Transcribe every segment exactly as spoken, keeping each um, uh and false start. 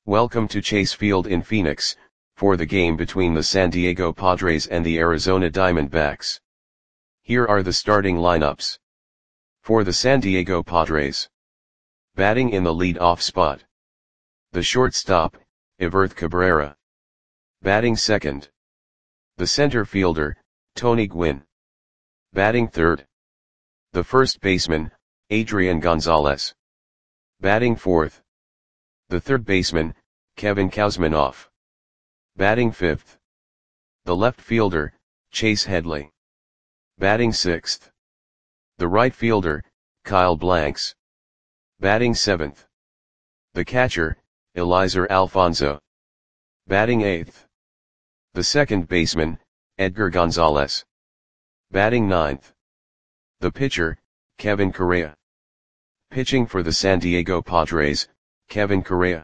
Welcome to Chase Field in Phoenix, for the game between the San Diego Padres and the Arizona Diamondbacks. Here are the starting lineups. For the San Diego Padres. Batting in the lead-off spot. The shortstop, Everth Cabrera. Batting second. The center fielder, Tony Gwynn. Batting third. The first baseman, Adrian Gonzalez. Batting fourth. The third baseman, Kevin Kouzmanoff. Batting fifth. The left fielder, Chase Headley. Batting sixth. The right fielder, Kyle Blanks. Batting seventh. The catcher, Eliezer Alfonzo. Batting eighth. The second baseman, Edgar Gonzalez. Batting ninth. The pitcher, Kevin Correa. Pitching for the San Diego Padres, Kevin Correa.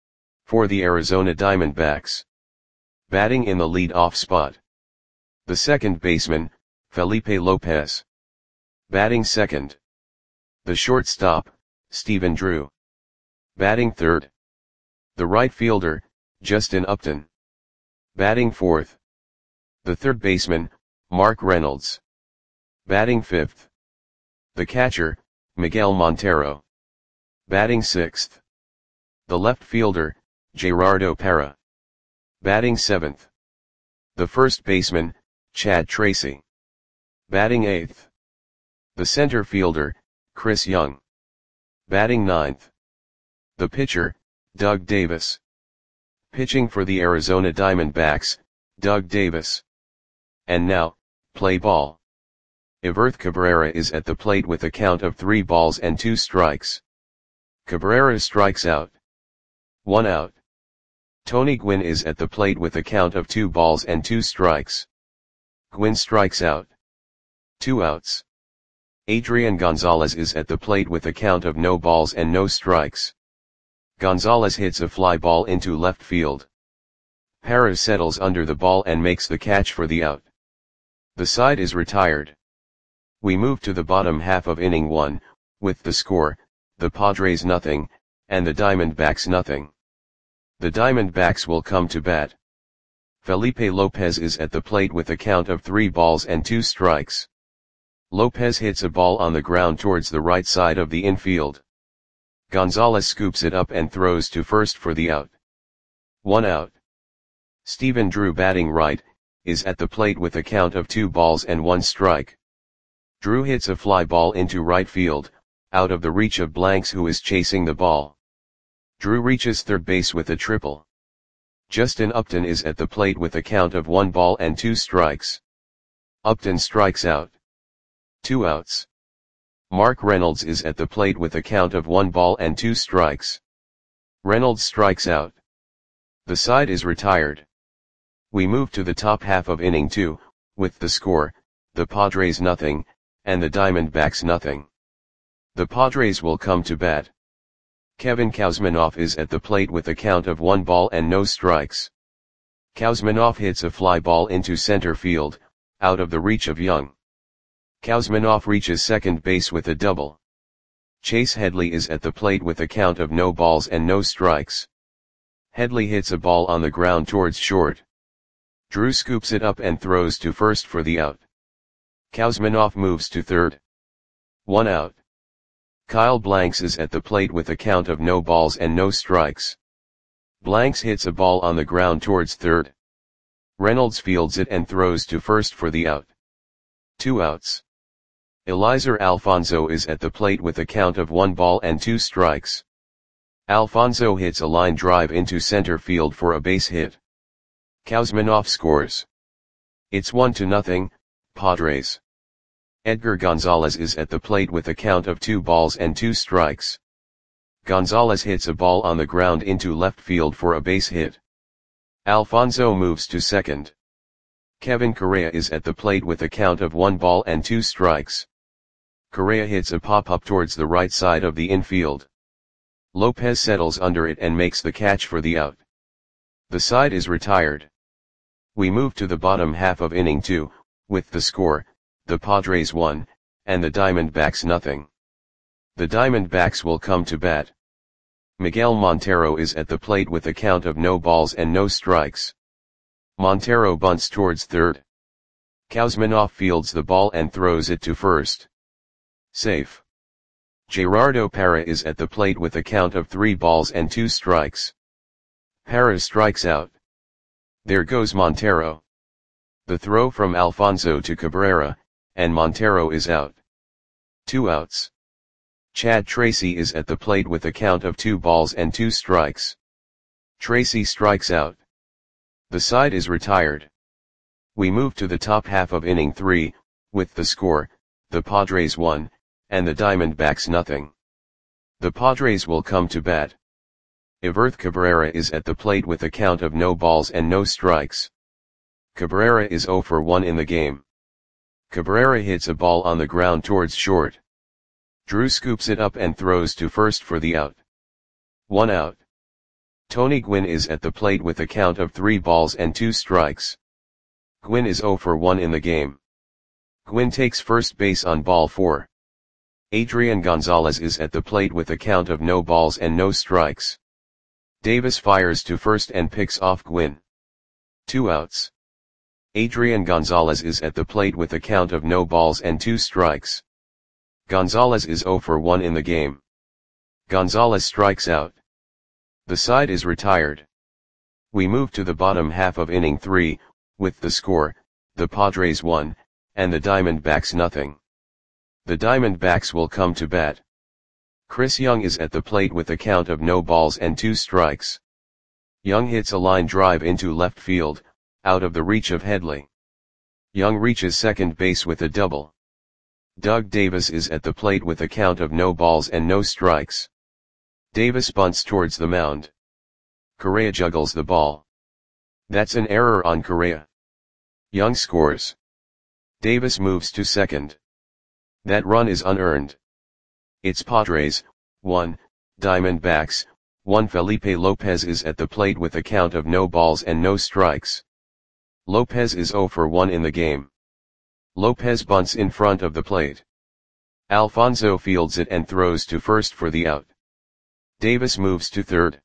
For the Arizona Diamondbacks. Batting in the lead-off spot. The second baseman, Felipe Lopez. Batting second. The shortstop, Stephen Drew. Batting third. The right fielder, Justin Upton. Batting fourth. The third baseman, Mark Reynolds. Batting fifth. The catcher, Miguel Montero. Batting sixth. The left fielder, Gerardo Parra. Batting seventh. The first baseman, Chad Tracy. Batting eighth. The center fielder, Chris Young. Batting ninth. The pitcher, Doug Davis. Pitching for the Arizona Diamondbacks, Doug Davis. And now, play ball. Everth Cabrera is at the plate with a count of three balls and two strikes. Cabrera strikes out. One out. Tony Gwynn is at the plate with a count of two balls and two strikes. Gwynn strikes out. Two outs. Adrian Gonzalez is at the plate with a count of no balls and no strikes. Gonzalez hits a fly ball into left field. Parra settles under the ball and makes the catch for the out. The side is retired. We move to the bottom half of inning one, with the score, the Padres nothing, and the Diamondbacks nothing. The Diamondbacks will come to bat. Felipe Lopez is at the plate with a count of three balls and two strikes. Lopez hits a ball on the ground towards the right side of the infield. Gonzalez scoops it up and throws to first for the out. One out. Stephen Drew, batting right, is at the plate with a count of two balls and one strike. Drew hits a fly ball into right field, out of the reach of Blanks, who is chasing the ball. Drew reaches third base with a triple. Justin Upton is at the plate with a count of one ball and two strikes. Upton strikes out. Two outs. Mark Reynolds is at the plate with a count of one ball and two strikes. Reynolds strikes out. The side is retired. We move to the top half of inning two, with the score, the Padres nothing, and the Diamondbacks nothing. The Padres will come to bat. Kevin Kouzmanoff is at the plate with a count of one ball and no strikes. Kouzmanoff hits a fly ball into center field, out of the reach of Young. Kouzmanoff reaches second base with a double. Chase Headley is at the plate with a count of no balls and no strikes. Headley hits a ball on the ground towards short. Drew scoops it up and throws to first for the out. Kouzmanoff moves to third. One out. Kyle Blanks is at the plate with a count of no balls and no strikes. Blanks hits a ball on the ground towards third. Reynolds fields it and throws to first for the out. Two outs. Eliezer Alfonzo is at the plate with a count of one ball and two strikes. Alfonzo hits a line drive into center field for a base hit. Kouzmanoff scores. It's one to nothing, Padres. Edgar Gonzalez is at the plate with a count of two balls and two strikes. Gonzalez hits a ball on the ground into left field for a base hit. Alfonzo moves to second. Kevin Correa is at the plate with a count of one ball and two strikes. Correa hits a pop-up towards the right side of the infield. Lopez settles under it and makes the catch for the out. The side is retired. We move to the bottom half of inning two, with the score, the Padres one, and the Diamondbacks nothing. The Diamondbacks will come to bat. Miguel Montero is at the plate with a count of no balls and no strikes. Montero bunts towards third. Kuzminoff fields the ball and throws it to first. Safe. Gerardo Parra is at the plate with a count of three balls and two strikes. Parra strikes out. There goes Montero. The throw from Alfonso to Cabrera, and Montero is out. Two outs. Chad Tracy is at the plate with a count of two balls and two strikes. Tracy strikes out. The side is retired. We move to the top half of inning three, with the score, the Padres one, and the Diamondbacks nothing. The Padres will come to bat. Everth Cabrera is at the plate with a count of no balls and no strikes. Cabrera is oh for one in the game. Cabrera hits a ball on the ground towards short. Drew scoops it up and throws to first for the out. One out. Tony Gwynn is at the plate with a count of three balls and two strikes. Gwynn is oh for one in the game. Gwynn takes first base on ball four. Adrian Gonzalez is at the plate with a count of no balls and no strikes. Davis fires to first and picks off Gwynn. Two outs. Adrian Gonzalez is at the plate with a count of no balls and two strikes. Gonzalez is oh for one in the game. Gonzalez strikes out. The side is retired. We move to the bottom half of inning three, with the score, the Padres one, and the Diamondbacks nothing. The Diamondbacks will come to bat. Chris Young is at the plate with a count of no balls and two strikes. Young hits a line drive into left field, out of the reach of Headley. Young reaches second base with a double. Doug Davis is at the plate with a count of no balls and no strikes. Davis bunts towards the mound. Correa juggles the ball. That's an error on Correa. Young scores. Davis moves to second. That run is unearned. It's Padres, one, Diamondbacks, one. Felipe Lopez is at the plate with a count of no balls and no strikes. Lopez is oh for one in the game. Lopez bunts in front of the plate. Alfonso fields it and throws to first for the out. Davis moves to third.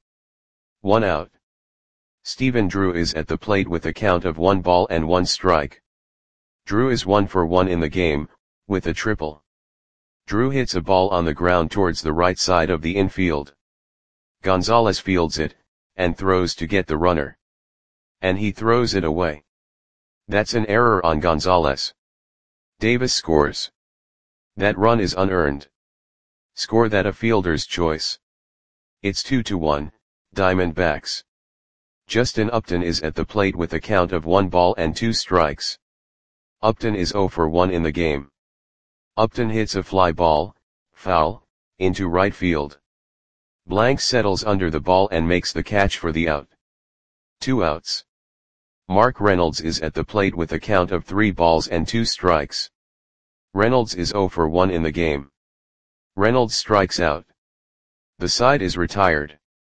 One out. Stephen Drew is at the plate with a count of one ball and one strike. Drew is one for one in the game, with a triple. Drew hits a ball on the ground towards the right side of the infield. Gonzalez fields it, and throws to get the runner. And he throws it away. That's an error on Gonzalez. Davis scores. That run is unearned. Score that a fielder's choice. It's two to one, Diamondbacks. Justin Upton is at the plate with a count of one ball and two strikes. Upton is oh for one in the game. Upton hits a fly ball, foul, into right field. Blank settles under the ball and makes the catch for the out. Two outs. Mark Reynolds is at the plate with a count of three balls and two strikes. Reynolds is oh for one in the game. Reynolds strikes out. The side is retired.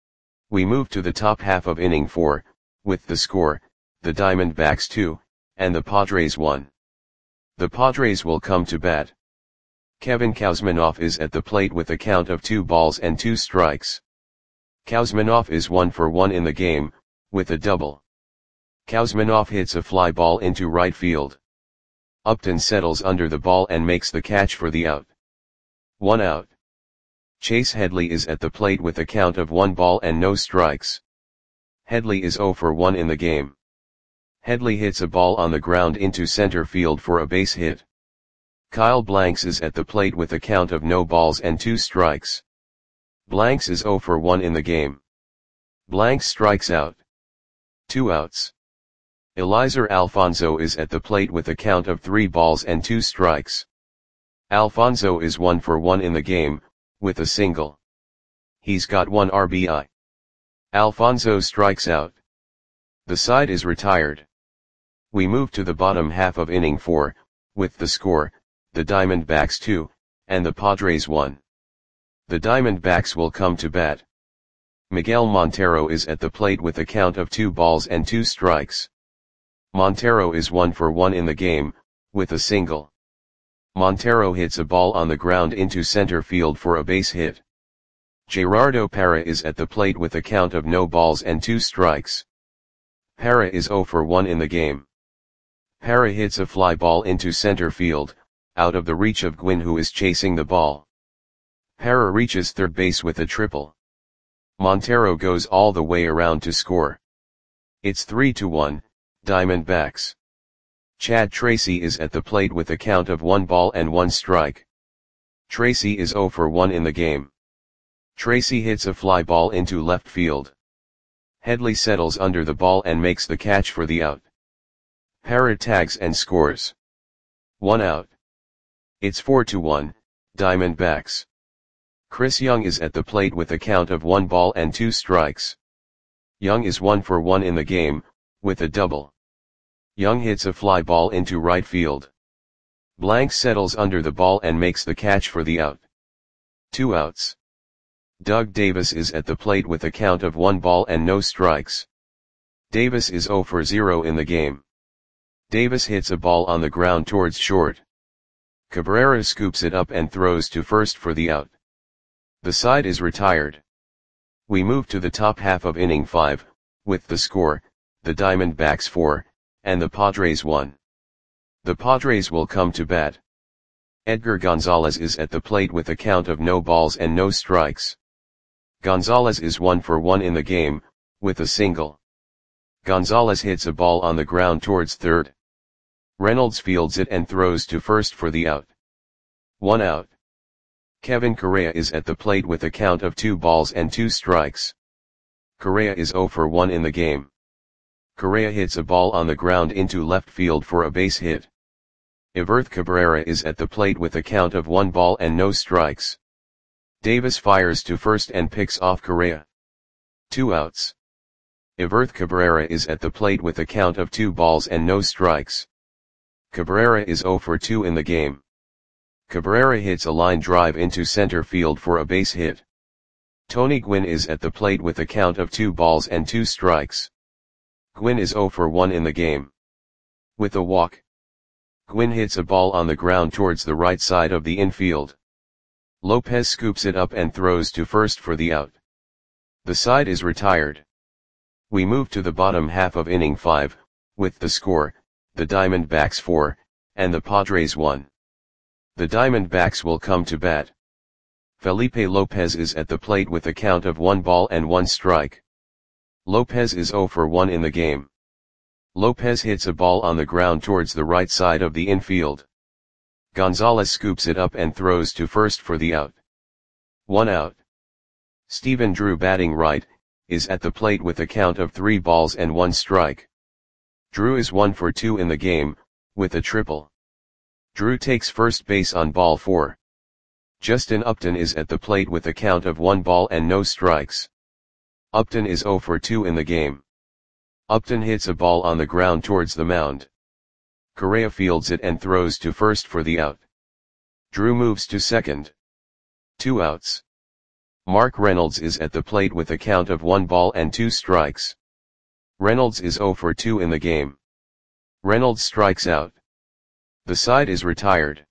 We move to the top half of inning four, with the score, the Diamondbacks two, and the Padres one. The Padres will come to bat. Kevin Kuzminoff is at the plate with a count of two balls and two strikes. Kuzminoff is one for one in the game, with a double. Kuzminoff hits a fly ball into right field. Upton settles under the ball and makes the catch for the out. One out. Chase Headley is at the plate with a count of one ball and no strikes. Headley is oh for one in the game. Headley hits a ball on the ground into center field for a base hit. Kyle Blanks is at the plate with a count of no balls and two strikes. Blanks is oh for one in the game. Blanks strikes out. Two outs. Eliezer Alfonso is at the plate with a count of three balls and two strikes. Alfonso is one for one in the game, with a single. He's got one R B I. Alfonso strikes out. The side is retired. We move to the bottom half of inning four, with the score, the Diamondbacks two, and the Padres one. The Diamondbacks will come to bat. Miguel Montero is at the plate with a count of two balls and two strikes. Montero is one for one in the game, with a single. Montero hits a ball on the ground into center field for a base hit. Gerardo Parra is at the plate with a count of no balls and two strikes. Parra is zero for one in the game. Parra hits a fly ball into center field, out of the reach of Gwynn, who is chasing the ball. Parra reaches third base with a triple. Montero goes all the way around to score. It's three to one, Diamondbacks. Chad Tracy is at the plate with a count of one ball and one strike. Tracy is zero for one in the game. Tracy hits a fly ball into left field. Headley settles under the ball and makes the catch for the out. Parra tags and scores. One out. It's four to one, Diamondbacks. Chris Young is at the plate with a count of one ball and two strikes. Young is one for one in the game, with a double. Young hits a fly ball into right field. Blank settles under the ball and makes the catch for the out. Two outs. Doug Davis is at the plate with a count of one ball and no strikes. Davis is zero for zero in the game. Davis hits a ball on the ground towards short. Cabrera scoops it up and throws to first for the out. The side is retired. We move to the top half of inning five, with the score, the Diamondbacks four, and the Padres one. The Padres will come to bat. Edgar Gonzalez is at the plate with a count of no balls and no strikes. Gonzalez is one for one in the game, with a single. Gonzalez hits a ball on the ground towards third. Reynolds fields it and throws to first for the out. One out. Kevin Correa is at the plate with a count of two balls and two strikes. Correa is zero for one in the game. Correa hits a ball on the ground into left field for a base hit. Everth Cabrera is at the plate with a count of one ball and no strikes. Davis fires to first and picks off Correa. Two outs. Everth Cabrera is at the plate with a count of two balls and no strikes. Cabrera is zero for two in the game. Cabrera hits a line drive into center field for a base hit. Tony Gwynn is at the plate with a count of two balls and two strikes. Gwynn is zero for one in the game. With a walk. Gwynn hits a ball on the ground towards the right side of the infield. Lopez scoops it up and throws to first for the out. The side is retired. We move to the bottom half of inning five, with the score, the Diamondbacks four, and the Padres one. The Diamondbacks will come to bat. Felipe Lopez is at the plate with a count of one ball and one strike. Lopez is zero for one in the game. Lopez hits a ball on the ground towards the right side of the infield. Gonzalez scoops it up and throws to first for the out. One out. Stephen Drew, batting right, is at the plate with a count of three balls and one strike. Drew is one for two in the game, with a triple. Drew takes first base on ball four. Justin Upton is at the plate with a count of one ball and no strikes. Upton is zero for two in the game. Upton hits a ball on the ground towards the mound. Correa fields it and throws to first for the out. Drew moves to second. Two outs. Mark Reynolds is at the plate with a count of one ball and two strikes. Reynolds is zero for two in the game. Reynolds strikes out. The side is retired.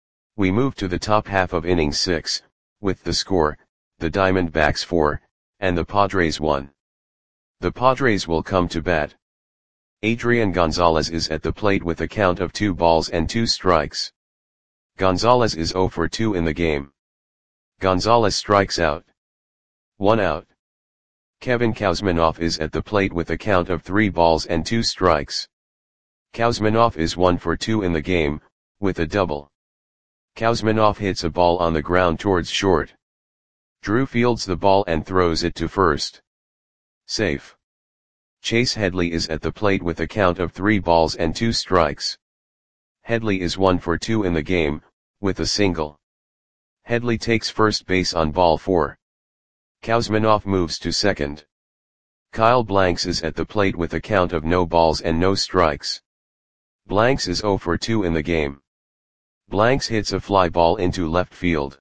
We move to the top half of inning six, with the score, the Diamondbacks four, and the Padres one. The Padres will come to bat. Adrian Gonzalez is at the plate with a count of two balls and two strikes. Gonzalez is zero for two in the game. Gonzalez strikes out. One out. Kevin Kouzmanoff is at the plate with a count of three balls and two strikes. Kouzmanoff is one for two in the game, with a double. Kouzmanoff hits a ball on the ground towards short. Drew fields the ball and throws it to first. Safe. Chase Headley is at the plate with a count of three balls and two strikes. Headley is one for two in the game, with a single. Headley takes first base on ball four. Kouzmanoff moves to second. Kyle Blanks is at the plate with a count of no balls and no strikes. Blanks is zero for two in the game. Blanks hits a fly ball into left field.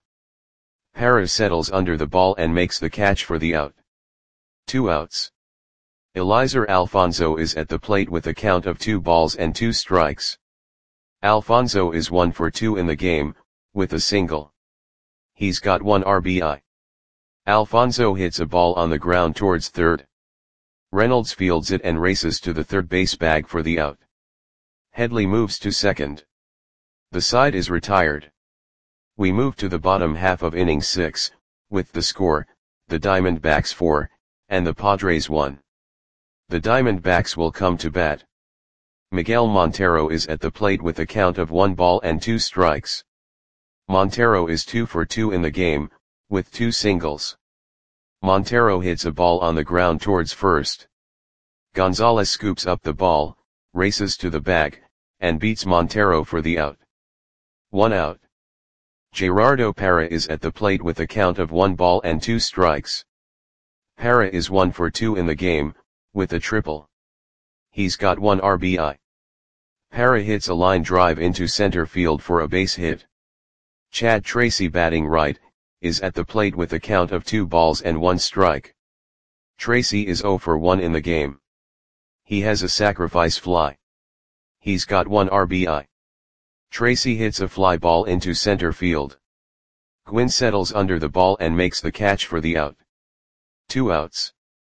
Parra settles under the ball and makes the catch for the out. Two outs. Eliezer Alfonso is at the plate with a count of two balls and two strikes. Alfonso is one for two in the game, with a single. He's got one R B I. Alfonso hits a ball on the ground towards third. Reynolds fields it and races to the third base bag for the out. Headley moves to second. The side is retired. We move to the bottom half of inning six, with the score, the Diamondbacks four, and the Padres one. The Diamondbacks will come to bat. Miguel Montero is at the plate with a count of one ball and two strikes. Montero is two for two in the game, with two singles. Montero hits a ball on the ground towards first. Gonzalez scoops up the ball, races to the bag, and beats Montero for the out. One out. Gerardo Parra is at the plate with a count of one ball and two strikes. Parra is one for two in the game, with a triple. He's got one R B I. Parra hits a line drive into center field for a base hit. Chad Tracy, batting right, is at the plate with a count of two balls and one strike. Tracy is zero for one in the game. He has a sacrifice fly. He's got one R B I. Tracy hits a fly ball into center field. Gwynn settles under the ball and makes the catch for the out. Two outs.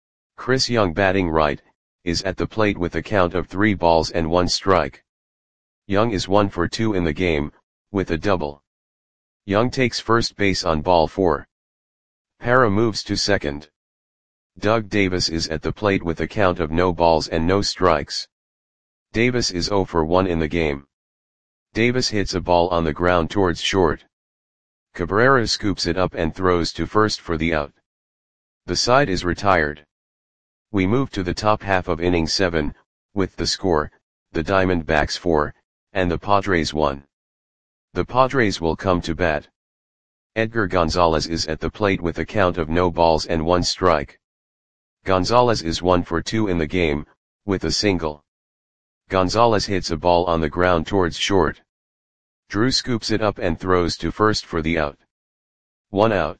Chris Young, batting right, is at the plate with a count of three balls and one strike. Young is one for two in the game, with a double. Young takes first base on ball four. Parra moves to second. Doug Davis is at the plate with a count of no balls and no strikes. Davis is zero for one in the game. Davis hits a ball on the ground towards short. Cabrera scoops it up and throws to first for the out. The side is retired. We move to the top half of inning seven, with the score, the Diamondbacks four, and the Padres one. The Padres will come to bat. Edgar Gonzalez is at the plate with a count of no balls and one strike. Gonzalez is one for two in the game, with a single. Gonzalez hits a ball on the ground towards short. Drew scoops it up and throws to first for the out. One out.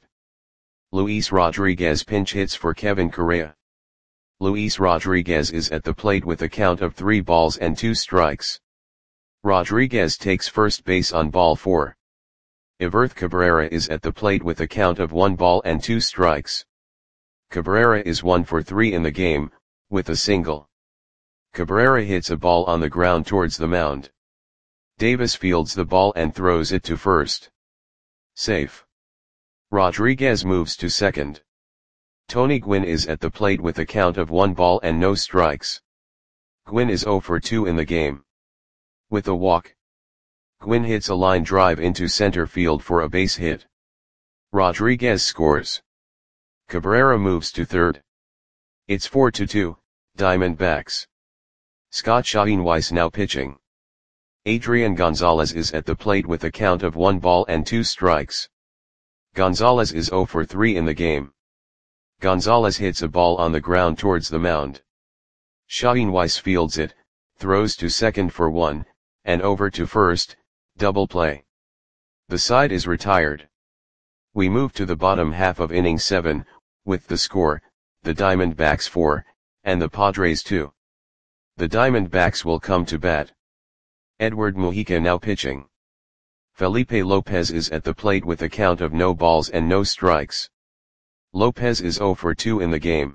Luis Rodriguez pinch hits for Kevin Correa. Luis Rodriguez is at the plate with a count of three balls and two strikes. Rodriguez takes first base on ball four. Everth Cabrera is at the plate with a count of one ball and two strikes. Cabrera is one for three in the game, with a single. Cabrera hits a ball on the ground towards the mound. Davis fields the ball and throws it to first. Safe. Rodriguez moves to second. Tony Gwynn is at the plate with a count of one ball and no strikes. Gwynn is zero for two in the game. With a walk. Gwynn hits a line drive into center field for a base hit. Rodriguez scores. Cabrera moves to third. It's four to two, Diamondbacks. Scott Schoenweiss now pitching. Adrian Gonzalez is at the plate with a count of one ball and two strikes. Gonzalez is zero for three in the game. Gonzalez hits a ball on the ground towards the mound. Schoenweiss fields it, throws to second for one, and over to first, double play. The side is retired. We move to the bottom half of inning seven, with the score, the Diamondbacks four, and the Padres two. The Diamondbacks will come to bat. Edward Mujica now pitching. Felipe Lopez is at the plate with a count of no balls and no strikes. Lopez is zero for two in the game.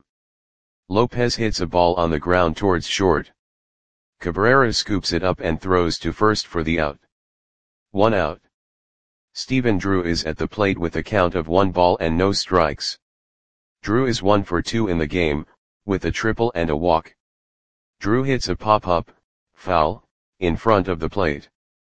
Lopez hits a ball on the ground towards short. Cabrera scoops it up and throws to first for the out. One out. Stephen Drew is at the plate with a count of one ball and no strikes. Drew is one for two in the game, with a triple and a walk. Drew hits a pop-up, foul, in front of the plate.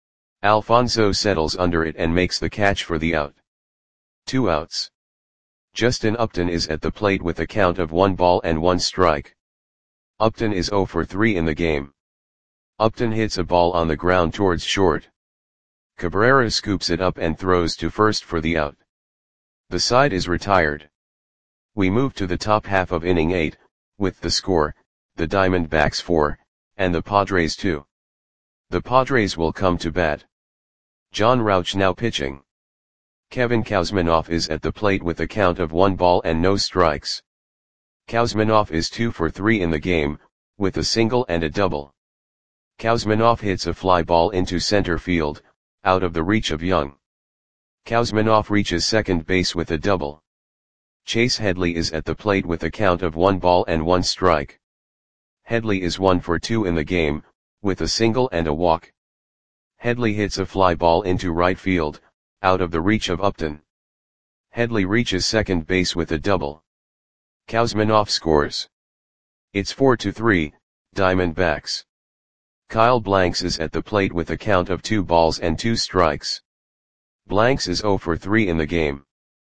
Alfonso settles under it and makes the catch for the out. Two outs. Justin Upton is at the plate with a count of one ball and one strike. Upton is zero for three in the game. Upton hits a ball on the ground towards short. Cabrera scoops it up and throws to first for the out. The side is retired. We move to the top half of inning eight, with the score, the Diamondbacks four, and the Padres two. The Padres will come to bat. John Rauch now pitching. Kevin Kouzmanoff is at the plate with a count of one ball and no strikes. Kouzmanoff is two for three in the game, with a single and a double. Kouzmanoff hits a fly ball into center field, out of the reach of Young. Kouzmanoff reaches second base with a double. Chase Headley is at the plate with a count of one ball and one strike. Headley is one for two in the game, with a single and a walk. Headley hits a fly ball into right field, out of the reach of Upton. Headley reaches second base with a double. Kuzminov scores. It's four to three, Diamondbacks. Kyle Blanks is at the plate with a count of two balls and two strikes. Blanks is zero for three in the game.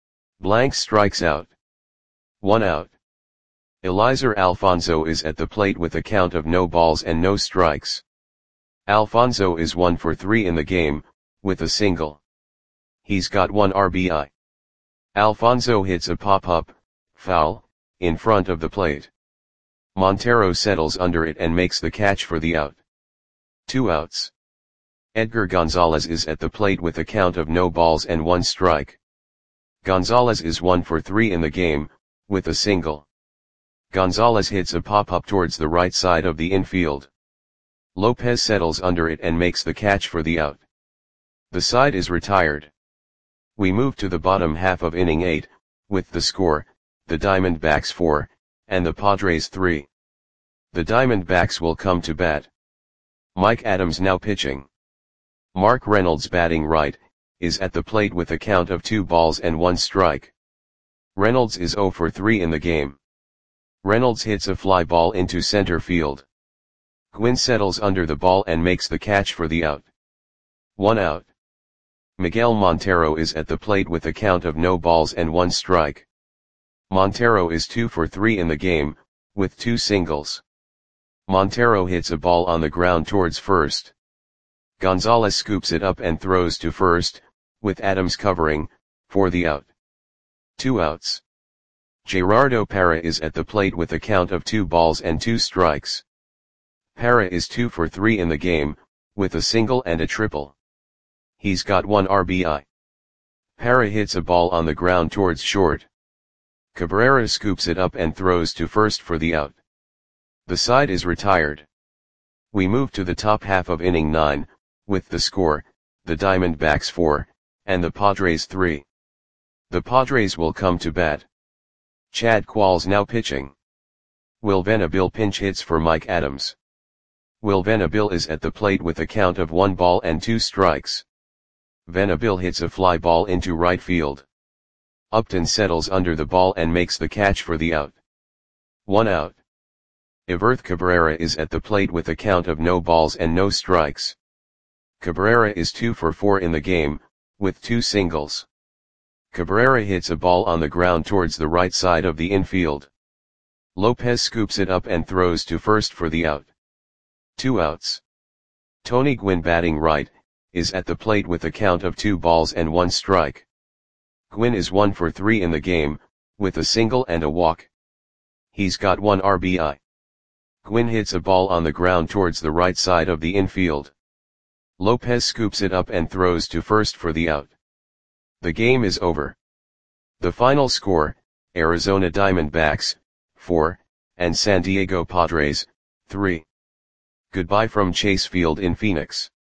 Blanks strikes out. One out. Eliezer Alfonso is at the plate with a count of no balls and no strikes. Alfonso is one for three in the game, with a single. He's got one R B I. Alfonso hits a pop-up, foul, in front of the plate. Montero settles under it and makes the catch for the out. Two outs. Edgar Gonzalez is at the plate with a count of no balls and one strike. Gonzalez is one for three in the game, with a single. Gonzalez hits a pop-up towards the right side of the infield. Lopez settles under it and makes the catch for the out. The side is retired. We move to the bottom half of inning eight, with the score, the Diamondbacks four, and the Padres three. The Diamondbacks will come to bat. Mike Adams now pitching. Mark Reynolds batting right, is at the plate with a count of two balls and one strike. Reynolds is zero for three in the game. Reynolds hits a fly ball into center field. Gwynn settles under the ball and makes the catch for the out. One out. Miguel Montero is at the plate with a count of no balls and one strike. Montero is two for three in the game, with two singles. Montero hits a ball on the ground towards first. Gonzalez scoops it up and throws to first, with Adams covering, for the out. Two outs. Gerardo Parra is at the plate with a count of two balls and two strikes. Parra is two for three in the game, with a single and a triple. He's got one R B I. Parra hits a ball on the ground towards short. Cabrera scoops it up and throws to first for the out. The side is retired. We move to the top half of inning nine, with the score, the Diamondbacks four, and the Padres three. The Padres will come to bat. Chad Qualls now pitching. Will Venable pinch hits for Mike Adams. Will Venable is at the plate with a count of one ball and two strikes. Venable hits a fly ball into right field. Upton settles under the ball and makes the catch for the out. One out. Everth Cabrera is at the plate with a count of no balls and no strikes. Cabrera is two for four in the game, with two singles. Cabrera hits a ball on the ground towards the right side of the infield. Lopez scoops it up and throws to first for the out. Two outs. Tony Gwynn batting right, is at the plate with a count of two balls and one strike. Gwynn is one for three in the game, with a single and a walk. He's got one R B I. Gwynn hits a ball on the ground towards the right side of the infield. Lopez scoops it up and throws to first for the out. The game is over. The final score, Arizona Diamondbacks, four, and San Diego Padres, three. Goodbye from Chase Field in Phoenix.